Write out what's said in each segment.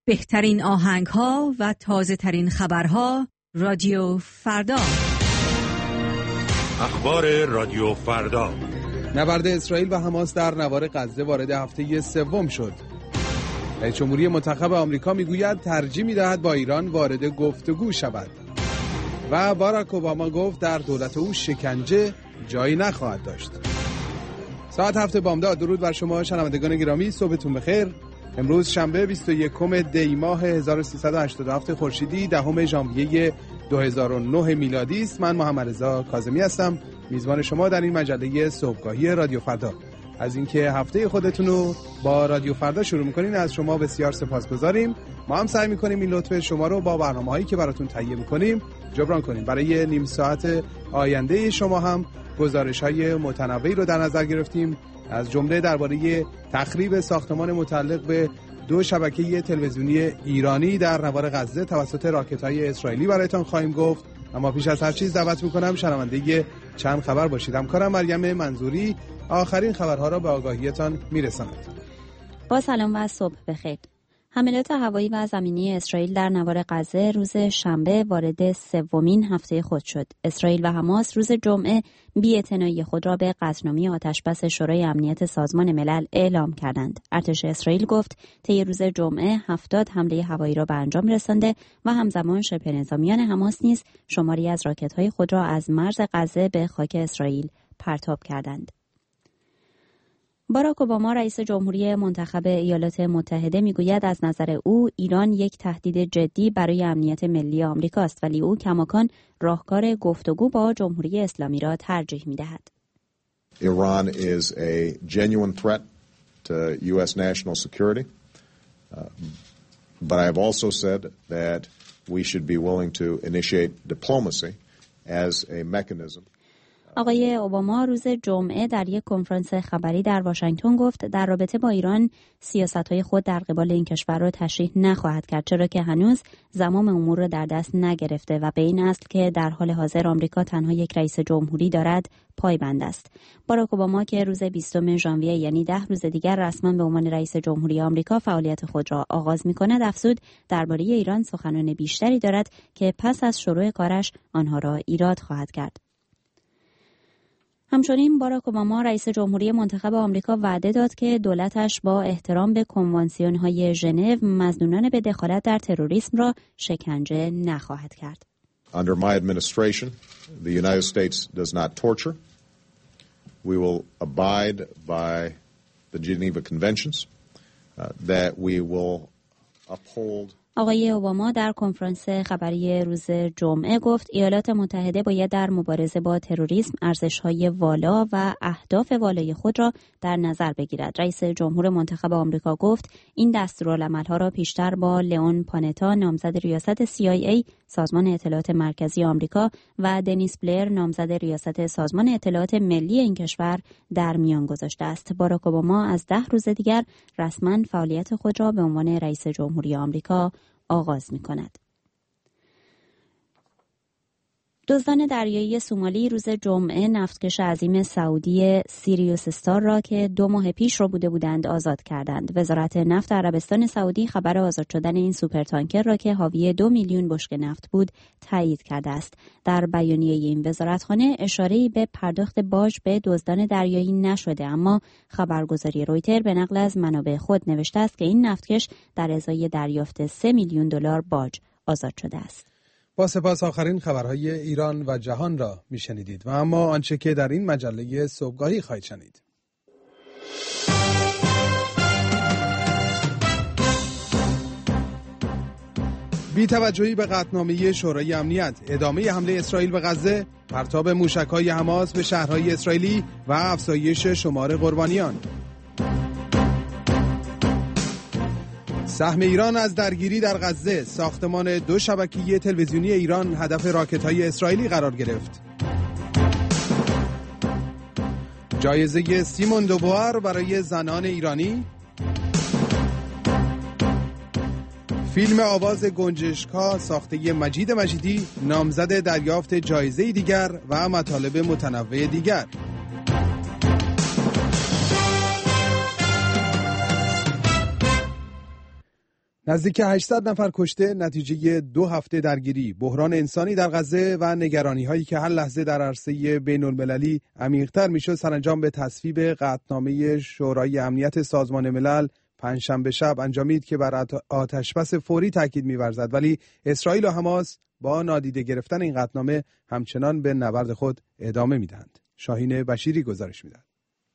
بهترین آهنگ‌ها و تازه‌ترین خبرها رادیو فردا. اخبار رادیو فردا. نبرد اسرائیل و حماس در نوار غزه وارد هفته سوم شد. رئیس جمهوری منتخب آمریکا میگوید ترجیح می‌دهد با ایران وارد گفتگو شود. و باراک اوباما گفت در دولت او شکنجه جایی نخواهد داشت. ساعت 7 بامداد. درود بر شما شنوندگان گرامی، صبحتون بخیر. امروز شنبه 21 دی ماه 1387 خورشیدی، 10 ژانویه 2009 میلادی است. من محمد رضا کاظمی هستم، میزبان شما در این مجله صبحگاهی رادیو فردا. از اینکه هفته خودتون رو با رادیو فردا شروع می‌کنین از شما بسیار سپاسگزاریم. ما هم سعی می‌کنیم این لطف شما رو با برنامه‌هایی که براتون تهیه می‌کنیم جبران کنیم. برای نیم ساعت آینده شما هم گزارش‌های متنوعی رو در نظر گرفتیم، از جمله درباره تخریب ساختمان متعلق به 2 شبکه تلویزیونی ایرانی در نوار غزه توسط راکت‌های اسرائیلی برایتان خواهیم گفت. اما پیش از هر چیز دعوت می‌کنم شنونده چند خبر باشید. همکارم مریم منظوری آخرین خبرها را به آگاهیتان میرساند. با سلام و صبح بخیر. حملات هوایی و زمینی اسرائیل در نوار غزه روز شنبه وارد سومین هفته خود شد. اسرائیل و حماس روز جمعه بی‌اعتنایی خود را به قطعنامه آتشبس شورای امنیت سازمان ملل اعلام کردند. ارتش اسرائیل گفت طی روز جمعه 70 حمله هوایی را به انجام رسانده و همزمان شبه نظامیان حماس نیز شماری از راکت‌های خود را از مرز غزه به خاک اسرائیل پرتاب کردند. باراک اوباما رئیس جمهوری منتخب ایالات متحده میگوید از نظر او ایران یک تهدید جدی برای امنیت ملی آمریکاست، ولی او کماکان راهکار گفتگو با جمهوری اسلامی را ترجیح می‌دهد. Iran is a genuine threat to US national security. But I have also said that we should be willing to initiate diplomacy as a mechanism. آقای اوباما روز جمعه در یک کنفرانس خبری در واشنگتن گفت در رابطه با ایران سیاست‌های خود در قبال این کشور را تشریح نخواهد کرد، چرا که هنوز زمام امور را در دست نگرفته و به این اصل که در حال حاضر آمریکا تنها یک رئیس جمهوری دارد پایبند است. باراک اوباما که روز 20 ژانویه یعنی 10 روز دیگر رسما به عنوان رئیس جمهوری آمریکا فعالیت خود را آغاز می‌کند، افزود درباره ایران سخنان بیشتری دارد که پس از شروع کارش آنها را ایراد خواهد کرد. همچنین باراک اوباما رئیس جمهوری منتخب آمریکا وعده داد که دولتش با احترام به کنوانسیون‌های ژنو مظنونان به دخالت در تروریسم را شکنجه نخواهد کرد. Under my administration, the United States does not torture. We will abide by the Geneva Conventions that we will uphold. آقای اوباما در کنفرانس خبری روز جمعه گفت ایالات متحده باید در مبارزه با تروریسم ارزش‌های والا و اهداف والای خود را در نظر بگیرد. رئیس جمهور منتخب آمریکا گفت این دستورالعمل‌ها را پیشتر با لئون پانتا نامزد ریاست CIA سازمان اطلاعات مرکزی آمریکا و دنیس بلر نامزد ریاست سازمان اطلاعات ملی این کشور در میان گذاشته است. باراک اوباما از 10 روز دیگر رسما فعالیت خود را به عنوان رئیس جمهوری آمریکا آغاز می‌کند. دزدان دریایی سومالی روز جمعه نفتکش عظیم سعودی سیریوس استار را که 2 ماه پیش ربوده بودند آزاد کردند. وزارت نفت عربستان سعودی خبر آزاد شدن این سوپرتانکر را که حاوی 2 میلیون بشکه نفت بود تایید کرده است. در بیانیه این وزارتخانه اشاره‌ای به پرداخت باج به دزدان دریایی نشده، اما خبرگزاری رویتر به نقل از منابع خود نوشته است که این نفتکش در ازای دریافت 3 میلیون دلار باج آزاد شده است. با سپاس آخرین خبرهای ایران و جهان را میشنیدید و اما آنچه که در این مجله صبحگاهی خواهید شنید. بی‌توجهی به قطعنامه شورای امنیت، ادامه حمله اسرائیل به غزه، پرتاب موشک‌های حماس به شهرهای اسرائیلی و افزایش شمار قربانیان. سهم ایران از درگیری در غزه، ساختمان 2 شبکه تلویزیونی ایران هدف راکت‌های اسرائیلی قرار گرفت. جایزه سیمون دوبوار برای زنان ایرانی. فیلم آواز گنجشک‌ها ساخته مجید مجیدی نامزد دریافت جایزه دیگر و مطالب متنوع دیگر. نزدیک 800 نفر کشته نتیجه 2 هفته درگیری، بحران انسانی در غزه و نگرانی‌هایی که هر لحظه در عرصه بین‌المللی عمیق‌تر می‌شد سرانجام به تصویب قطعنامه شورای امنیت سازمان ملل پنجشنبه شب انجامید که بر آتش‌بس فوری تاکید می‌ورزد، ولی اسرائیل و حماس با نادیده گرفتن این قطعنامه همچنان به نبرد خود ادامه می‌دهند. شاهین بشیری گزارش می‌دهد.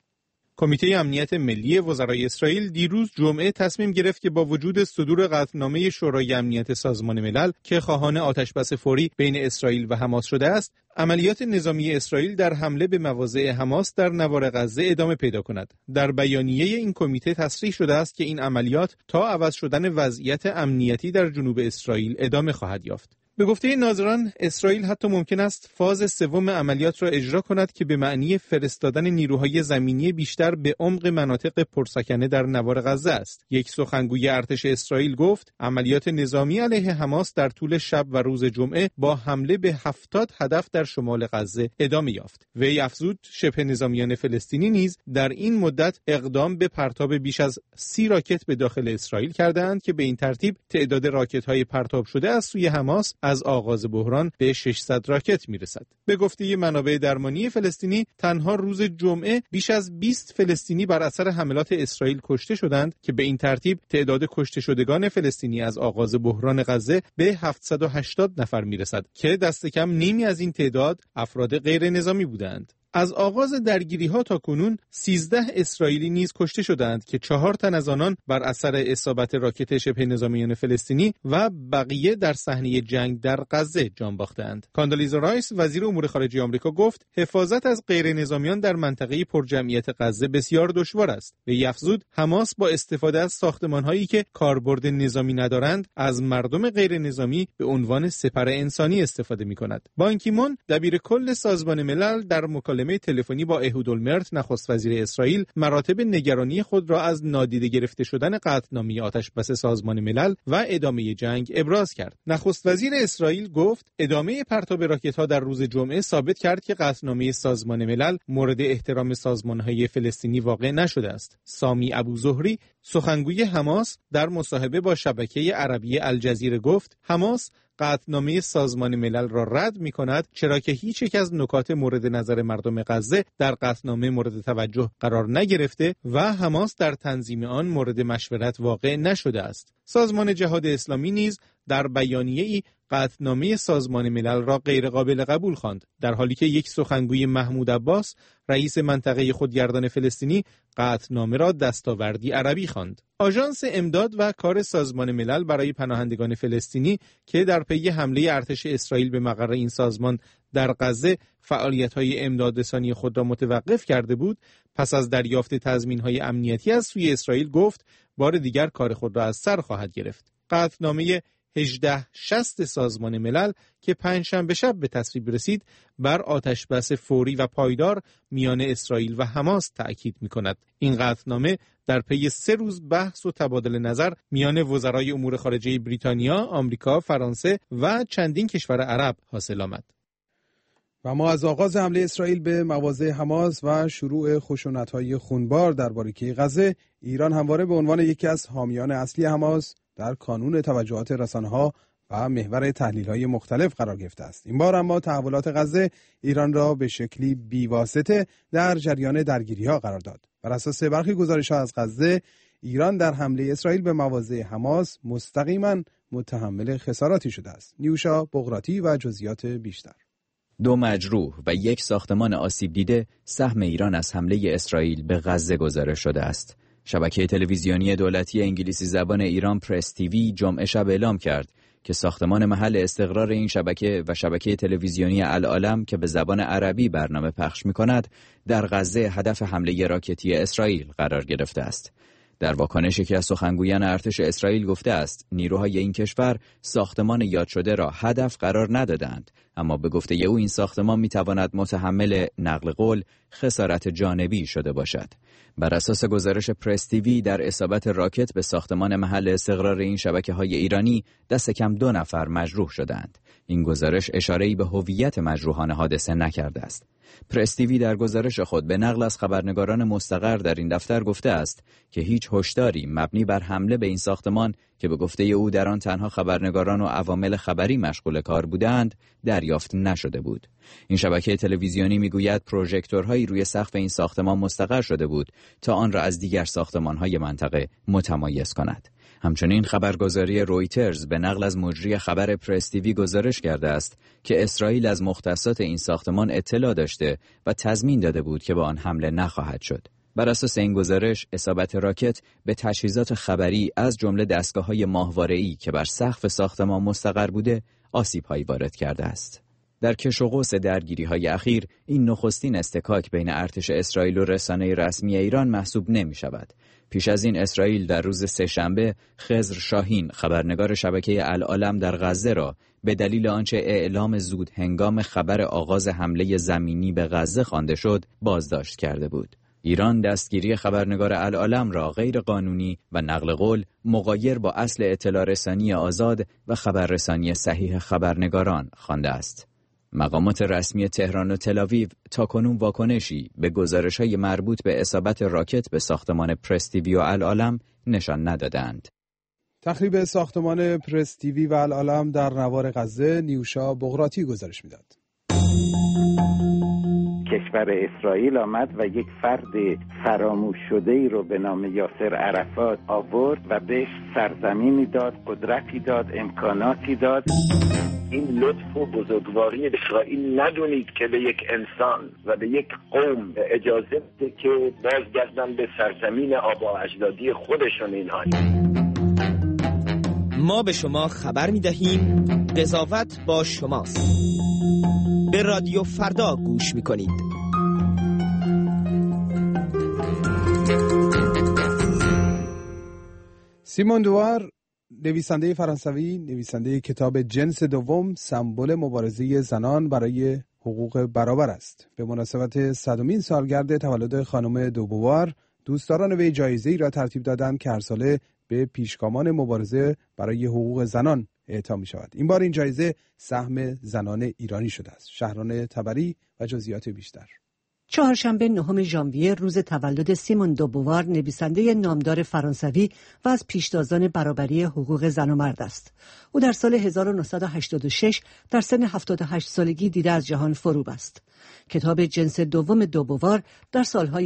کمیته امنیت ملی وزرای اسرائیل دیروز جمعه تصمیم گرفت که با وجود صدور قطعنامه شورای امنیت سازمان ملل که خواهان آتش‌بس فوری بین اسرائیل و حماس شده است، عملیات نظامی اسرائیل در حمله به مواضع حماس در نوار غزه ادامه پیدا کند. در بیانیه این کمیته تصریح شده است که این عملیات تا عوض شدن وضعیت امنیتی در جنوب اسرائیل ادامه خواهد یافت. به گفته ناظران، اسرائیل حتی ممکن است فاز سوم عملیات را اجرا کند که به معنی فرستادن نیروهای زمینی بیشتر به عمق مناطق پرسکنه در نوار غزه است. یک سخنگوی ارتش اسرائیل گفت عملیات نظامی علیه حماس در طول شب و روز جمعه با حمله به 70 هدف در شمال غزه ادامه یافت. وی افزود شبه نظامیان فلسطینی نیز در این مدت اقدام به پرتاب بیش از 30 راکت به داخل اسرائیل کردند که به این ترتیب تعداد راکت‌های پرتاب شده از سوی حماس از آغاز بحران به 600 راکت میرسد. به گفته منابع درمانی فلسطینی، تنها روز جمعه بیش از 20 فلسطینی بر اثر حملات اسرائیل کشته شدند که به این ترتیب تعداد کشته شدگان فلسطینی از آغاز بحران غزه به 780 نفر میرسد که دست کم نیمی از این تعداد افراد غیر نظامی بودند. از آغاز درگیری‌ها تا کنون 13 اسرائیلی نیز کشته شدند که 4 تن از آنان بر اثر اصابت راکت شبه نظامیان فلسطینی و بقیه در صحنه جنگ در غزه جان باختند. کاندالیزا رایس وزیر امور خارجه آمریکا گفت حفاظت از غیر نظامیان در منطقه پرجمعیت غزه بسیار دشوار است. به افزود حماس با استفاده از ساختمان‌هایی که کاربرد نظامی ندارند از مردم غیر نظامی به عنوان سپر انسانی استفاده می‌کند. بان کی مون دبیر کل سازمان ملل در مکالمه تلفنی با اهود اولمرت نخست وزیر اسرائیل مراتب نگرانی خود را از نادیده گرفته شدن قطعنامه آتش‌بس سازمان ملل و ادامه جنگ ابراز کرد. نخست وزیر اسرائیل گفت ادامه پرتاب راکت‌ها در روز جمعه ثابت کرد که قطعنامه سازمان ملل مورد احترام سازمان‌های فلسطینی واقع نشده است. سامی ابوزهری سخنگوی حماس در مصاحبه با شبکه عربی الجزیره گفت حماس قطعنامه سازمان ملل را رد می‌کند چرا که هیچ یک از نکات مورد نظر مردم غزه در قطعنامه مورد توجه قرار نگرفته و حماس در تنظیم آن مورد مشورت واقع نشده است. سازمان جهاد اسلامی نیز در بیانیه‌ای قطعنامه سازمان ملل را غیرقابل قبول خواند، در حالی که یک سخنگوی محمود عباس رئیس منطقه خودگردان فلسطینی قطعنامه را دستاوردی عربی خواند. آژانس امداد و کار سازمان ملل برای پناهندگان فلسطینی که در پی حمله ارتش اسرائیل به مقر این سازمان در غزه فعالیت‌های امدادرسانی خود را متوقف کرده بود، پس از دریافت تضمین‌های امنیتی از سوی اسرائیل گفت بار دیگر کار خود را از سر خواهد گرفت. قطعنامه 1860 سازمان ملل که پنجشنبه شب به تصویب رسید بر آتش‌بس فوری و پایدار میان اسرائیل و حماس تأکید می‌کند. این قطعنامه در پی 3 روز بحث و تبادل نظر میان وزرای امور خارجه بریتانیا، آمریکا، فرانسه و چندین کشور عرب حاصل آمد. و ما از آغاز حمله اسرائیل به مواضع حماس و شروع خشونت‌های خونبار در باریکه غزه، ایران همواره به عنوان یکی از حامیان اصلی حماس در کانون توجهات رسانه‌ها و محور تحلیل‌های مختلف قرار گرفته است. این بار اما تحولات غزه ایران را به شکلی بی‌واسطه در جریان درگیری‌ها قرار داد. بر اساس برخی گزارش‌ها از غزه، ایران در حمله اسرائیل به مواضع حماس مستقیما متحمل خساراتی شده است. نیوشا بغراتی و جزئیات بیشتر. 2 مجروح و 1 ساختمان آسیب دیده سهم ایران از حمله اسرائیل به غزه گزارش شده است. شبکه تلویزیونی دولتی انگلیسی زبان ایران پرس تیوی جمعه شب اعلام کرد که ساختمان محل استقرار این شبکه و شبکه تلویزیونی العالم که به زبان عربی برنامه پخش می‌کند در غزه هدف حمله راکتی اسرائیل قرار گرفته است. در واکنشی که از سخنگویان ارتش اسرائیل گفته است نیروهای این کشور ساختمان یاد شده را هدف قرار ندادند، اما به گفته او این ساختمان میتواند متحمل نقل قول خسارت جانبی شده باشد. بر اساس گزارش پرس تیوی در اصابت راکت به ساختمان محل استقرار این شبکه‌های ایرانی دست کم 2 نفر مجروح شدند. این گزارش اشاره‌ای به هویت مجروحان حادثه نکرده است. پرس تیوی در گزارش خود به نقل از خبرنگاران مستقر در این دفتر گفته است که هیچ هشداری مبنی بر حمله به این ساختمان که به گفته او در آن تنها خبرنگاران و عوامل خبری مشغول کار بودند دریافت نشده بود. این شبکه تلویزیونی میگوید پروژکتورهایی روی سقف این ساختمان مستقر شده بود تا آن را از دیگر ساختمان‌های منطقه متمایز کند. همچنین خبرگزاری رویترز به نقل از مجری خبر پرس تیوی گزارش کرده است که اسرائیل از مختصات این ساختمان اطلاع داشته و تضمین داده بود که به آن حمله نخواهد شد. بر اساس این گزارش، اصابت راکت به تجهیزات خبری از جمله دستگاه‌های ماهواره‌ای که بر سقف ساختمان مستقر بوده، آسیب‌هایی وارد کرده است. در کش و قوس درگیری‌های اخیر، این نخستین استکاک بین ارتش اسرائیل و رسانه رسمی ایران محسوب نمی‌شود. پیش از این اسرائیل در روز سه‌شنبه خضر شاهین خبرنگار شبکه العالم در غزه را به دلیل آنچه اعلام زود هنگام خبر آغاز حمله زمینی به غزه خوانده شد بازداشت کرده بود. ایران دستگیری خبرنگار العالم را غیر قانونی و نقل قول مغایر با اصل اطلاع رسانی آزاد و خبررسانی صحیح خبرنگاران خوانده است. مقامات رسمی تهران و تل‌آویو تاکنون واکنشی به گزارش‌های مربوط به اصابت راکت به ساختمان پرس تیوی و العالم نشان ندادند. تخریب ساختمان پرس تیوی و العالم در نوار غزه، نیوشا بغراتی گزارش میداد. کشور اسرائیل آمد و یک فرد فراموش شده‌ای رو به نام یاسر عرفات آورد و بهش سرزمینی داد، قدرتی داد، امکاناتی داد. این لطف و بزرگواری اسرائیل ندونید که به یک انسان و به یک قوم اجازه بده که بازگردن به سرزمین آبا اجدادی خودشون. اینها ما به شما خبر می‌دهیم، قضاوت با شماست. به رادیو فردا گوش می‌کنید. سیمون دوار، نویسنده فرانسوی، نویسنده کتاب جنس دوم، سمبل مبارزه زنان برای حقوق برابر است. به مناسبت 100مین سالگرد تولد خانم دوبوار، دوستداران وی جایزه‌ای را ترتیب دادند که هر ساله به پیشگامان مبارزه برای حقوق زنان اعطا می شود. این بار این جایزه سهم زنان ایرانی شده است. شهران تبری و جزئیات بیشتر. چهارشنبه 9 ژانویه روز تولد سیمون دوبوار، نویسنده نامدار فرانسوی و از پیشتازان برابری حقوق زن و مرد است. او در سال 1986 در سن 78 سالگی دیده از جهان فرو بست. کتاب جنس دوم دوبوار در سالهای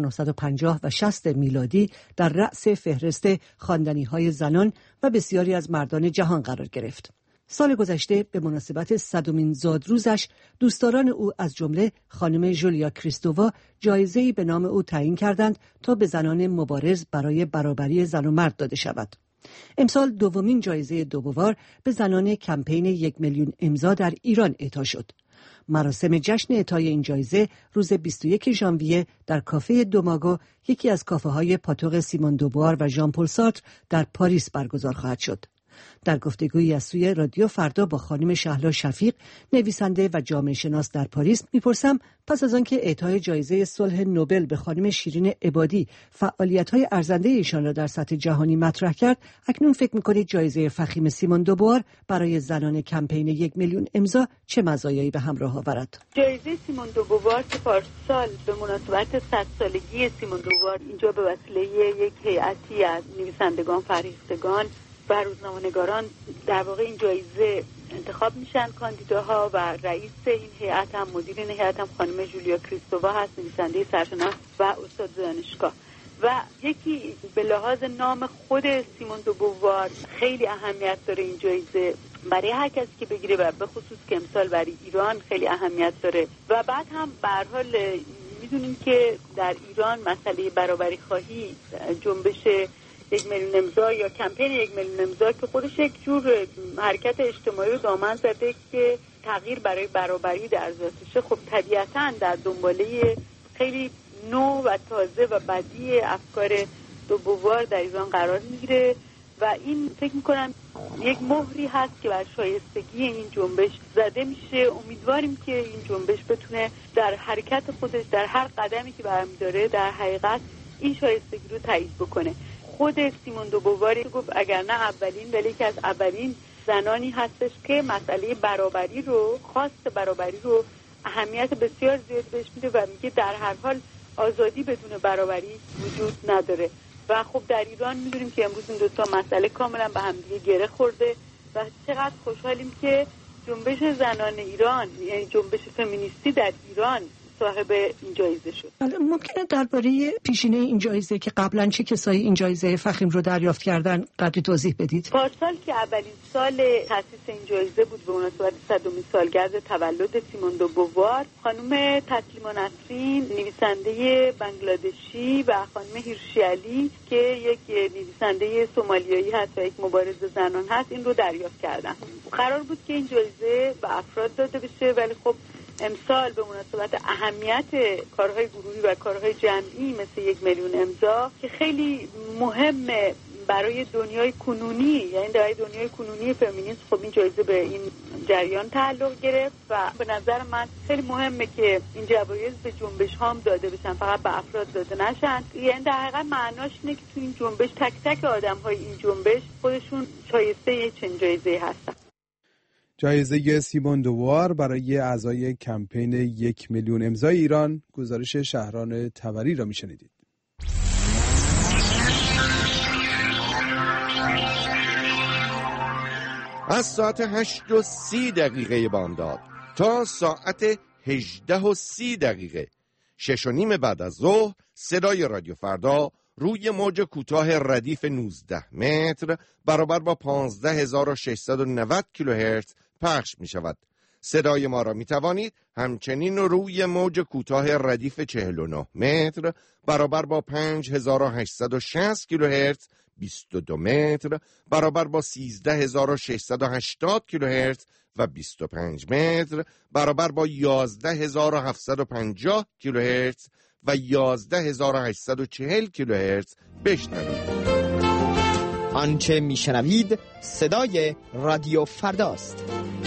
1950 و 60 میلادی در رأس فهرست خواندنی‌های زنان و بسیاری از مردان جهان قرار گرفت. سال گذشته به مناسبت 100مین زادروزش دوستداران او از جمله خانم ژولیا کریستووا جایزه‌ای به نام او تعیین کردند تا به زنان مبارز برای برابری زن و مرد داده شود. امسال دومین جایزه دوبوار به زنان کمپین 1 میلیون امضا در ایران اعطا شد. مراسم جشن اعطای این جایزه روز 21 ژانویه در کافه دوماگو، یکی از کافه‌های پاتوق سیمون دوبوار و ژان پل سارتر در پاریس برگزار خواهد شد. در گفتگویی از سوی رادیو فردا با خانم شهلا شفیق، نویسنده و جامعه شناس در پاریس، میپرسم پس از آنکه اعطای جایزه صلح نوبل به خانم شیرین عبادی فعالیت‌های ارزنده ایشان را در سطح جهانی مطرح کرد، اکنون فکر می‌کنید جایزه فخیم سیمون دوبوار برای زنان کمپین 1 میلیون امضا چه مزایایی به همراه آورد؟ جایزه سیمون دوبوار که پارسال به مناسبت 100 سالگی سیمون دوبوار اینجا به وسیله یک هیئتی از نویسندگان، فرهیختگان و روزنامه‌نگاران در واقع این جایزه انتخاب میشن کاندیداها، و رئیس این هیئت هم، مدیر این هیئت هم خانم ژولیا کریستووا هست، نویسنده سرشناس و استاد دانشگاه. و یکی به لحاظ نام خود سیمون دوبوار خیلی اهمیت داره این جایزه برای هر کسی که بگیره، و به خصوص که امسال برای ایران خیلی اهمیت داره. و بعد هم به هر حال میدونیم که در ایران مسئله برابری خواهی، جنبش 1 میلیون امضا یا کمپین 1 میلیون امضا که خودش یک جور حرکت اجتماعی رو دامن زده که تغییر برای برابری در ذاتشه، خب طبیعتاً در دنباله خیلی نو و تازه و بدیع افکار دوبوار در ایران قرار میگیره و این فکر میکنم یک مهری هست که بر شایستگی این جنبش زده میشه. امیدواریم که این جنبش بتونه در حرکت خودش، در هر قدمی که برمی‌داره، در حقیقت این شایستگی رو تایید بکنه. خود سیمون دوبوار گفت اگر نه اولین ولی که از اولین زنانی هستش که مسئله برابری رو، خواست برابری رو اهمیت بسیار زیاد بهش میده و میگه در هر حال آزادی بدون برابری وجود نداره. و خب در ایران میدونیم که امروز این دو تا مسئله کاملا به هم دیگه گره خورده و چقدر خوشحالیم که جنبش زنان ایران، یعنی جنبش فمینیستی در ایران صاحب این جایزه شد. ممکنه درباره پیشینه این جایزه که قبلا چه کسایی این جایزه فخیم رو دریافت کردن قدری توضیح بدید؟ پارسال که اولین سال تأسیس این جایزه بود به مناسبت 100مین سالگرد تولد سیمون دو بووار، خانم تسلیما نسرین نویسنده بنگلادشی و خانم هیرشی علی که یک نویسنده سومالیایی هست و یک مبارز زنان هست این رو دریافت کردن. قرار بود که این جایزه به افراد داده بشه، ولی خب امسال به مناسبت اهمیت کارهای گروهی و کارهای جمعی مثل 1 میلیون امضا که خیلی مهمه برای دنیای کنونی، یعنی در دنیای کنونی فمینیسم، خب این جایزه به این جریان تعلق گرفت و به نظر من خیلی مهمه که این جوایز به جنبش ها هم داده بشن، فقط به افراد داده نشن. یعنی در حقیقت معناش اینه که تو این جنبش تک تک آدم های این جنبش خودشون شایسته چنین جایزه هستن. جایزه سیمون دو بووار برای اعضای کمپین 1 میلیون امضای ایران، گزارش شهران طبری را میشنیدید. از ساعت 8:30 بامداد تا ساعت 18:30 6:30 بعد از ظهر صدای رادیو فردا روی موج کوتاه ردیف 19 متر برابر با 15690 کیلوهرتز پخش می شود. صدای ما را می توانید همچنین روی موج کوتاه ردیف 49 متر برابر با 5860 کیلوهرتز 22 متر برابر با 13680 کیلوهرتز و 25 متر برابر با 11750 کیلوهرتز و 11840 کیلوهرتز بشنوید. آنچه میشنوید صدای رادیو فرداست.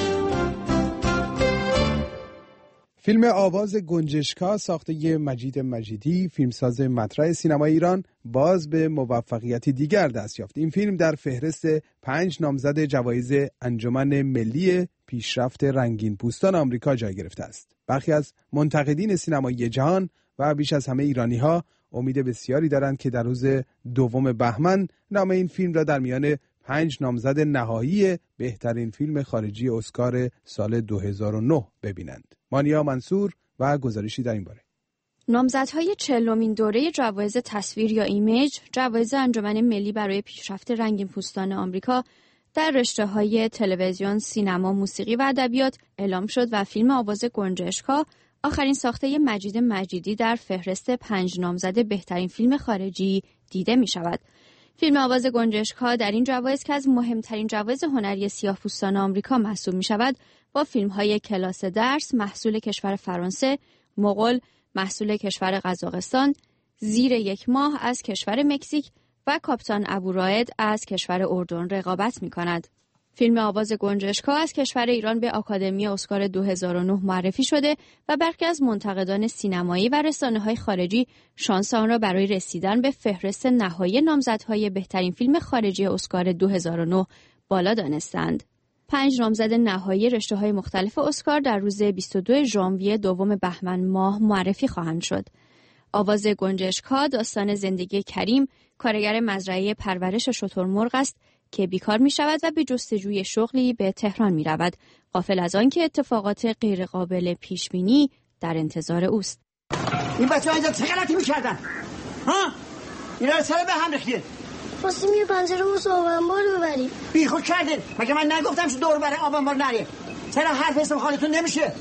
فیلم آواز گنجشکا ساخته مجید مجیدی، فیلمساز مطرح سینمای ایران، باز به موفقیتی دیگر دست یافت. این فیلم در فهرست 5 نامزد جوایز انجمن ملی پیشرفت رنگین پوستان آمریکا جای گرفته است. برخی از منتقدین سینمایی جهان و بیش از همه ایرانی‌ها امید بسیاری دارند که در روز 2 بهمن نام این فیلم را در میان 5 نامزد نهایی بهترین فیلم خارجی اسکار سال 2009 ببینند. مانیا منصور و گزارشی در این باره. نامزدهای 40مین دوره جوایز تصویر یا ایمیج، جوایز انجمن ملی برای پیشرفت رنگین پوستان آمریکا در رشته‌های تلویزیون، سینما، موسیقی و ادبیات اعلام شد و فیلم آواز گنجشکا، آخرین ساخته مجید مجیدی، در فهرست 5 نامزد بهترین فیلم خارجی دیده می شود. فیلم آواز گنجشکا در این جوایز که از مهمترین جوایز هنری سیاه‌پوستان آمریکا محسوب می شود، با فیلم‌های کلاس درس، محصول کشور فرانسه، مغول، محصول کشور قزاقستان، زیر 1 ماه از کشور مکزیک و کاپیتان ابورائد از کشور اردن رقابت می کند. فیلم آواز گنجشکا از کشور ایران به آکادمی اسکار 2009 معرفی شده و برخی از منتقدان سینمایی و رسانه‌های خارجی شانس آن را برای رسیدن به فهرست نهایی نامزدهای بهترین فیلم خارجی اسکار 2009 بالا دانستند. 5 نامزد نهایی رشته‌های مختلف اسکار در روز 22 ژانویه 2 بهمن ماه معرفی خواهند شد. آواز گنجشکا داستان زندگی کریم، کارگر مزرعه پرورش شترمرغ است که بیکار می شود و به جستجوی شغلی به تهران می رود، غافل از آن که اتفاقات غیرقابل پیش بینی در انتظار اوست. این بچه‌ها اینجا چه غلطی می‌کردن؟ ها؟ اینا رو چرا به هم ریختید؟ خواستیم یه پنجره واسه آب انبار ببریم. بیخود کردید. مگه من نگفتم شو دور بره آب انبار نری؟ چرا حرف اسم خالتون نمیشه؟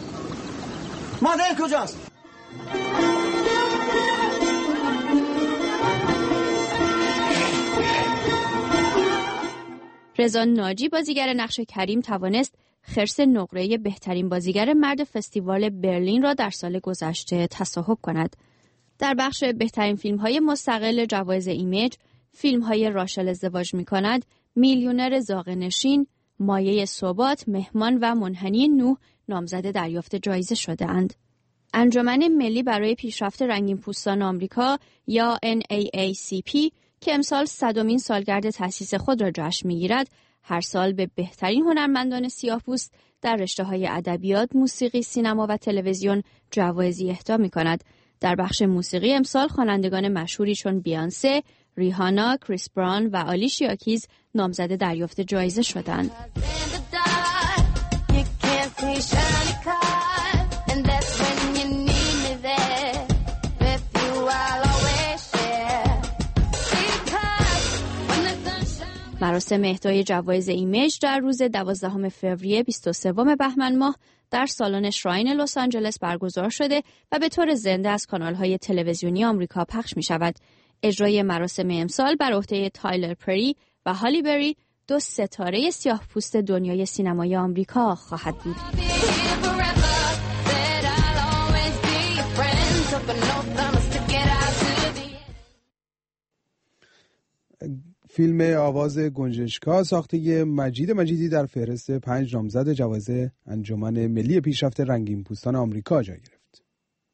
مادر کجاست؟ رضا ناجی، بازیگر نقش کریم، توانست خرس نقره بهترین بازیگر مرد فستیوال برلین را در سال گذشته تصاحب کند. در بخش بهترین فیلم‌های مستقل جوایز ایمیج، فیلم‌های راشل ازدواج می‌کند، میلیونر زاغه‌نشین، مایه ثبات، مهمان و منحنی نوح نامزد دریافت جایزه شده‌اند. انجمن ملی برای پیشرفت رنگین پوستان آمریکا یا NAACP که امسال 100مین سالگرد تأسیس خود را جشن می‌گیرد، هر سال به بهترین هنرمندان سیاه‌پوست در رشته‌های ادبیات، موسیقی، سینما و تلویزیون جوایزی اهدا می‌کند. در بخش موسیقی امسال خوانندگان مشهوری چون بیانسه، ریهانا، کریس براون و آلیشیا کیز نامزد دریافت جایزه شدند. مراسم اهدای جوایز ایمیج در روز 12 فوریه 23 بهمن ماه در سالن شراین لس آنجلس برگزار شده و به طور زنده از کانال‌های تلویزیونی آمریکا پخش می‌شود. اجرای مراسم امسال بر عهده تایلر پری و هالی بری، دو ستاره سیاه‌پوست دنیای سینمای آمریکا خواهد بود. فیلم آواز گنجشکا ساخته مجید مجیدی در فهرست 5 نامزد جوایز انجمن ملی پیشرفت رنگین پوستان آمریکا جای گرفت.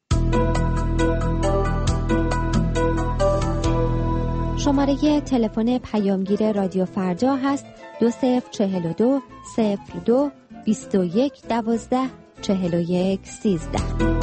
شماره تلفن پیامگیر رادیو فردا هست 2042 02 21 12 41 13.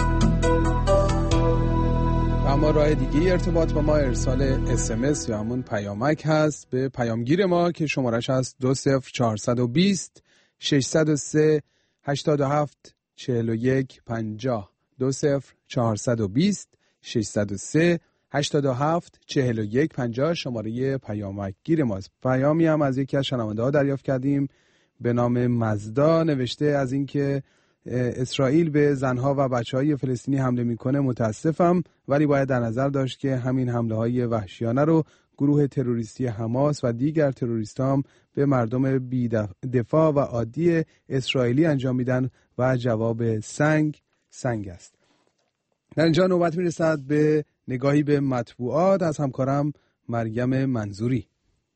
اما راه دیگه ارتباط با ما ارسال SMS یا همون پیامک هست به پیامگیر ما که شمارش هست 20420 603 87 41 50 20420 603 87 41 50 شماره پیامک گیر ماست. پیامی هم از یکی از شنونده ها دریافت کردیم به نام مزدا، نوشته از اینکه اسرائیل به زنها و بچه‌های فلسطینی حمله میکنه متاسفم، ولی باید در نظر داشت که همین حمله‌های وحشیانه رو گروه تروریستی حماس و دیگر تروریست‌ها هم به مردم بی دفاع و عادی اسرائیلی انجام میدن و جواب سنگ است. در اینجا نوبت میرسد به نگاهی به مطبوعات از همکارم مریم منظوری.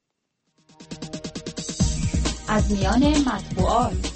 از میان مطبوعات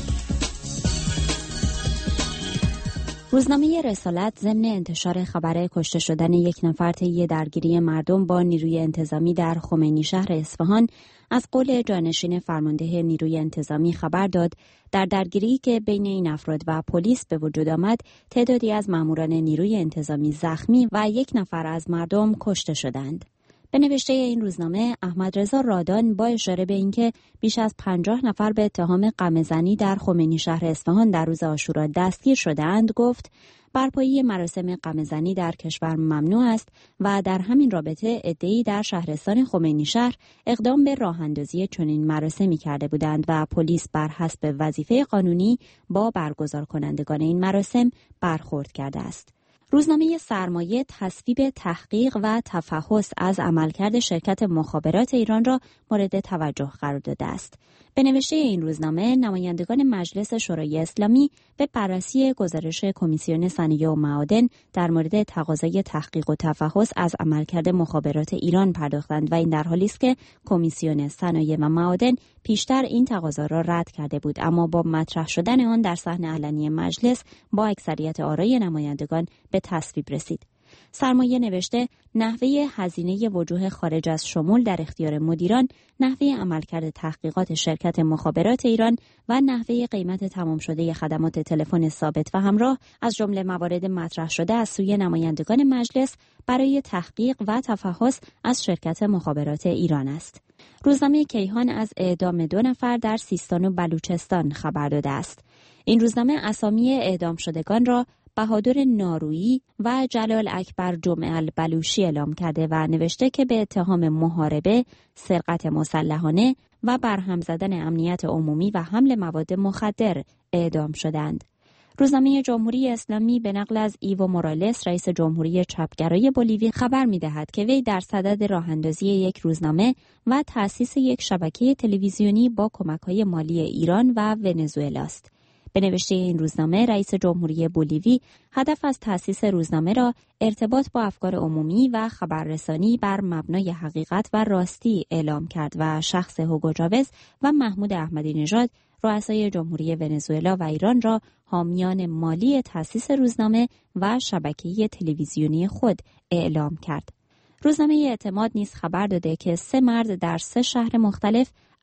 روزنامه رسالت ضمن انتشار خبر کشته شدن یک نفر طی درگیری مردم با نیروی انتظامی در خمینی شهر اصفهان از قول جانشین فرمانده نیروی انتظامی خبر داد در درگیری که بین این افراد و پلیس به وجود آمد تعدادی از ماموران نیروی انتظامی زخمی و یک نفر از مردم کشته شدند. به نوشته این روزنامه احمد رضا رادان با اشاره به اینکه بیش از 50 نفر به اتهام غمه‌زنی در خمینی شهر اصفهان در روز عاشورا دستگیر شده‌اند گفت برپایی مراسم غمه‌زنی در کشور ممنوع است و در همین رابطه عده‌ای در شهرستان خمینی شهر اقدام به راه‌اندازی چنین مراسمی کرده بودند و پلیس بر حسب وظیفه قانونی با برگزار کنندگان این مراسم برخورد کرده است. روزنامه سرمایه تصویب تحقیق و تفحص از عملکرد شرکت مخابرات ایران را مورد توجه قرار داده است. به نوشته این روزنامه نمایندگان مجلس شورای اسلامی به بررسی گزارش کمیسیون صنایع و معادن در مورد تقاضای تحقیق و تفحص از عملکرد مخابرات ایران پرداختند و این در حالی است که کمیسیون صنایع و معادن پیشتر این تقاضا را رد کرده بود، اما با مطرح شدن آن در صحن علنی مجلس با اکثریت آرای نمایندگان به تصویب رسید. سرمایه نوشته نحوه هزینه وجوه خارج از شمول در اختیار مدیران، نحوه عملکرد تحقیقات شرکت مخابرات ایران و نحوه قیمت تمام شده خدمات تلفن ثابت و همراه از جمله موارد مطرح شده از سوی نمایندگان مجلس برای تحقیق و تفحص از شرکت مخابرات ایران است. روزنامه کیهان از اعدام 2 نفر در سیستان و بلوچستان خبر داده است. این روزنامه اسامی اعدام شدگان را بهادر نارویی و جلال اکبر جمعه البلوشی اعلام کرده و نوشته که به اتهام محاربه، سرقت مسلحانه و برهم زدن امنیت عمومی و حمل مواد مخدر اعدام شدند. روزنامه جمهوری اسلامی به نقل از ایو مورالس رئیس جمهوری چپگرای بولیوی خبر می‌دهد که وی در صدد راه‌اندازی یک روزنامه و تأسیس یک شبکه تلویزیونی با کمک‌های مالی ایران و ونزوئلا است. به نوشته این روزنامه رئیس جمهوری بولیوی هدف از تأسیس روزنامه را ارتباط با افکار عمومی و خبررسانی بر مبنای حقیقت و راستی اعلام کرد و شخص هوگو چاوز و محمود احمدی نژاد رؤسای جمهوری ونزوئلا و ایران را حامیان مالی تأسیس روزنامه و شبکه تلویزیونی خود اعلام کرد. روزنامه اعتماد نیز خبر داده که 3 مرد در 3 شهر مختلف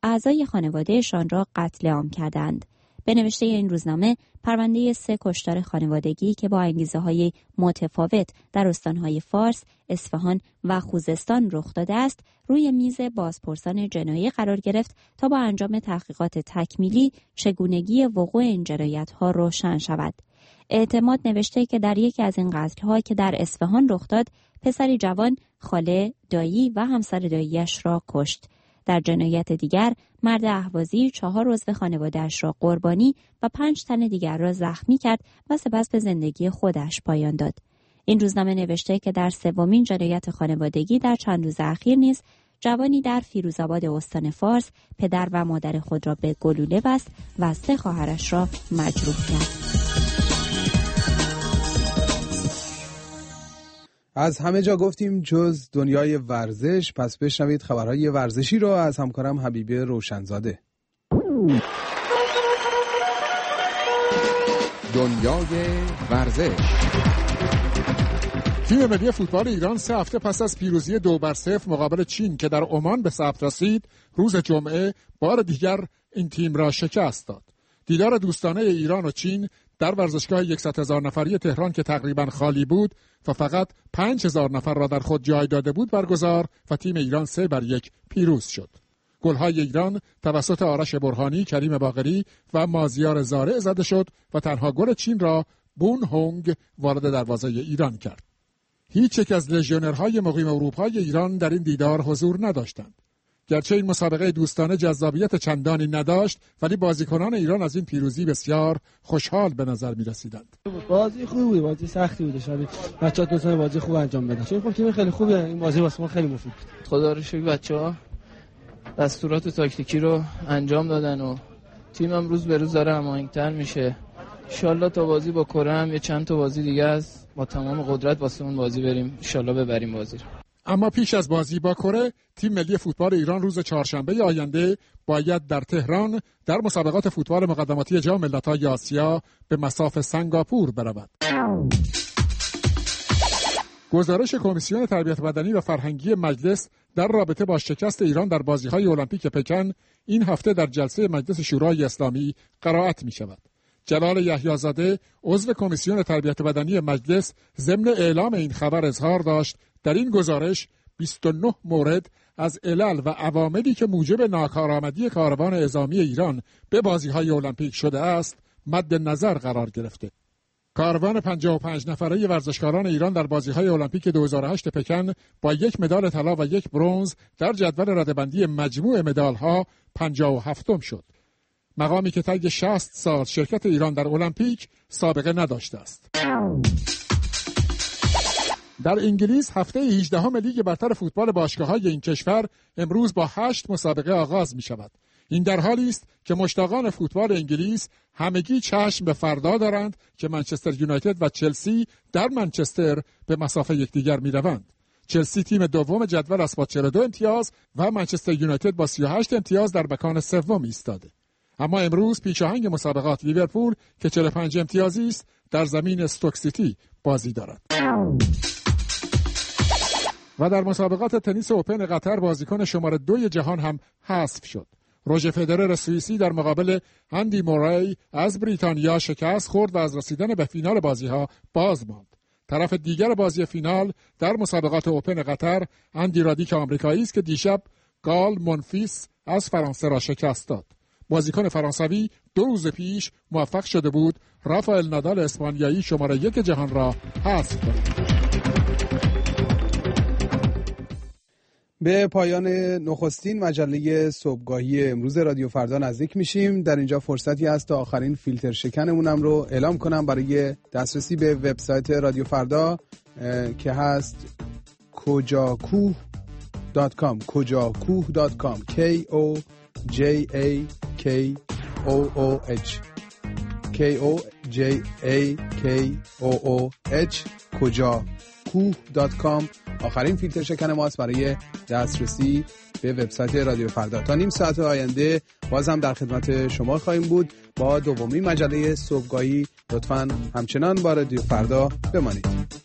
اعضای خانوادهشان را قتل عام کردند. به نوشته این روزنامه، پرونده 3 کشتار خانوادگی که با انگیزه‌های متفاوت در استان‌های فارس، اصفهان و خوزستان رخ داده است، روی میز بازپرسان جنایی قرار گرفت تا با انجام تحقیقات تکمیلی چگونگی وقوع این جنایت‌ها روشن شود. اعتماد نوشته که در یکی از این قتل‌ها که در اصفهان رخ داد، پسری جوان خاله، دایی و همسر دایی‌اش را کشت. در جنایت دیگر، مرد اهوازی 4 عضو خانواده‌اش را قربانی و 5 تن دیگر را زخمی کرد و سپس به زندگی خودش پایان داد. این روزنامه نوشته که در 3مین جنایت خانوادگی در چند روز اخیر نیز جوانی در فیروزآباد استان فارس پدر و مادر خود را به گلوله بست و 3 خواهرش را مجروح کرد. از همه جا گفتیم جز دنیای ورزش، پس بشنوید خبرهای ورزشی رو از همکارم حبیبه روشنزاده. دنیای ورزش. تیم ملی فوتبال ایران 3 هفته پس از پیروزی 2-0 مقابل چین که در عمان به ثبت رسید، روز جمعه بار دیگر این تیم را شکست داد. دیدار دوستانه ایران و چین در ورزشگاه 100,000 نفری تهران که تقریباً خالی بود و فقط 5,000 نفر را در خود جای داده بود برگزار و تیم ایران 3-1 پیروز شد. گل‌های ایران توسط آرش برهانی، کریم باقری و مازیار زارع زده شد و تنها گل چین را بون هونگ وارد دروازه ایران کرد. هیچ یک از لژیونرهای مقیم اروپای ایران در این دیدار حضور نداشتند. گرچه این مسابقه دوستانه جذابیت چندانی نداشت، ولی بازیکنان ایران از این پیروزی بسیار خوشحال به نظر می رسیدند. بازی خوبی بود، بازی سختی بود، شاید بچه‌ها دوستان بازی خوب انجام بدن. چون خب تیم خیلی خوبه، این بازی واسه ما خیلی مفید بود. خدا رو شکر بچه‌ها دستورات تاکتیکی رو انجام دادن و تیمم روز به روز داره هماهنگ‌تر میشه. ان شاءالله تا بازی با کره هم یه چند تا بازی دیگه است، با تمام قدرت واسه اون بازی بریم، ان شاءالله ببریم بازی رو. اما پیش از بازی با کره، تیم ملی فوتبال ایران روز چهارشنبه آینده باید در تهران در مسابقات فوتبال مقدماتی جام ملت‌های آسیا به مصاف سنگاپور برود. گزارش کمیسیون تربیت بدنی و فرهنگی مجلس در رابطه با شکست ایران در بازی‌های المپیک پکن این هفته در جلسه مجلس شورای اسلامی قرائت می‌شود. جلال یحیی‌زاده عضو کمیسیون تربیت بدنی مجلس ضمن اعلام این خبر اظهار داشت در این گزارش 29 مورد از علل و عواملی که موجب ناکارآمدی کاروان عظامی ایران به بازی‌های المپیک شده است مد نظر قرار گرفته. کاروان 55 نفره ورزشکاران ایران در بازی‌های المپیک 2008 پکن با 1 مدال طلا و 1 برنز در جدول رده‌بندی مجموع مدال‌ها 57م شد. مقامی که طی 60 سال شرکت ایران در المپیک سابقه نداشته است. در انگلیس هفته 18 لیگ برتر فوتبال باشگاه‌های این کشور امروز با 8 مسابقه آغاز می‌شود. این در حالی است که مشتاقان فوتبال انگلیس همگی چشم به فردا دارند که منچستر یونایتد و چلسی در منچستر به مسافه یکدیگر می‌روند. چلسی تیم دوم جدول است با 42 امتیاز و منچستر یونایتد با 38 امتیاز در مکان سوم ایستاده. اما امروز پیشاهنگ مسابقات لیورپول که 45 امتیازی است در زمین استوک سیتی بازی دارد. و در مسابقات تنیس اوپن قطر بازیکن شماره 2 جهان هم حذف شد. روژر فدرر سوئیسی در مقابل اندی موری از بریتانیا شکست خورد و از رسیدن به فینال بازی‌ها باز ماند. طرف دیگر بازی فینال در مسابقات اوپن قطر اندی رادیک آمریکایی است که دیشب گال مونفیس از فرانسه را شکست داد. بازیکن فرانسوی 2 روز پیش موفق شده بود رافائل نادال اسپانیایی شماره 1 جهان را حذف کند. به پایان نخستین مجله صبحگاهی امروز رادیو فردا نزدیک میشیم. در اینجا فرصتی هست تا آخرین فیلتر شکنمونم رو اعلام کنم برای دسترسی به وبسایت رادیو فردا که هست kojakoh.com kojakoh.com kojakoh kojakoh.com آخرین فیلتر شکن ماست برای دسترسی به وبسایت رادیو فردا. تا نیم ساعت آینده بازم در خدمت شما خواهیم بود با دومین مجله صبحگاهی. لطفاً همچنان با رادیو فردا بمانید.